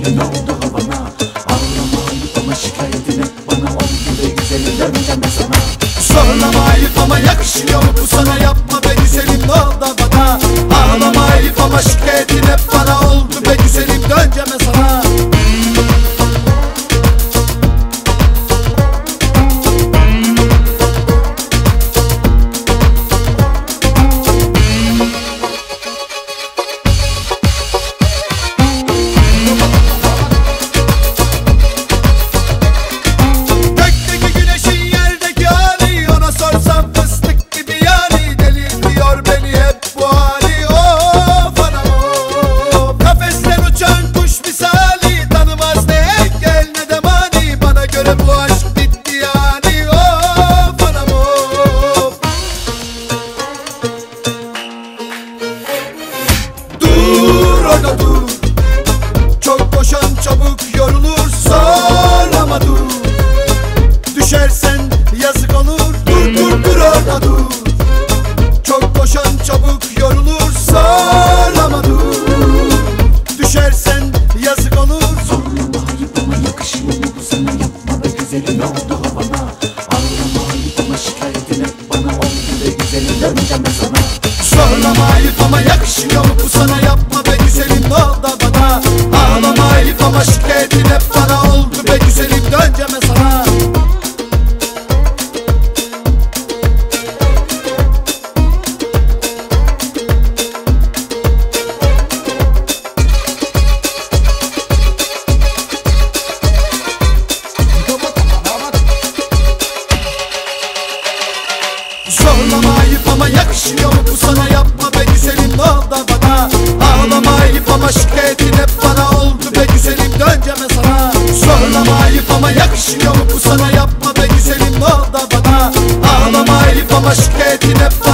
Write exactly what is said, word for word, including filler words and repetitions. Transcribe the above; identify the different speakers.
Speaker 1: güzelin oldu havana. Ağlama ayıp ama şikayetin hep bana oldu be güzelim, döneceğim ben sana.
Speaker 2: Zorlama ayıp ama yakışıyor mu bu sana, yapma be güzelim, ne oldu bana? Ağlama ayıp ama şikayetin hep bana oldu be güzelim, döneceğim ben sana. Dur, çok koşan çabuk yorulur, zorlama dur. Düşersen yazık olur, dur dur dur orada dur. Çok koşan çabuk yorulur, zorlama dur. Düşersen yazık olur.
Speaker 1: Zorlama ayıp ama yakışıyor mu bu sana, yapma be güzelim, ne oldu havana. Ağlama ayıp ama şikayetin hep bana oldu be güzelim, döneceğim ben sana.
Speaker 2: Zorlama ayıp ama yakışıyor mu bu sana, yapma be güzelim, ne oldu bana? Ağlama ayıp ama şikayetin hep bana oldu be güzelim, döneceğim ben sana. Zorlama ayıp ama yakışıyor mu bu sana, yapma be güzelim, ne oldu bana? Ağlama ayıp ama şikayetin hep bana oldu be güzelim, döneceğim ben sana. Zorlama ayıp ama yakışıyor mu bu sana, yapma be güzelim, ne oldu bana? Ağlama ayıp ama şikayetin hep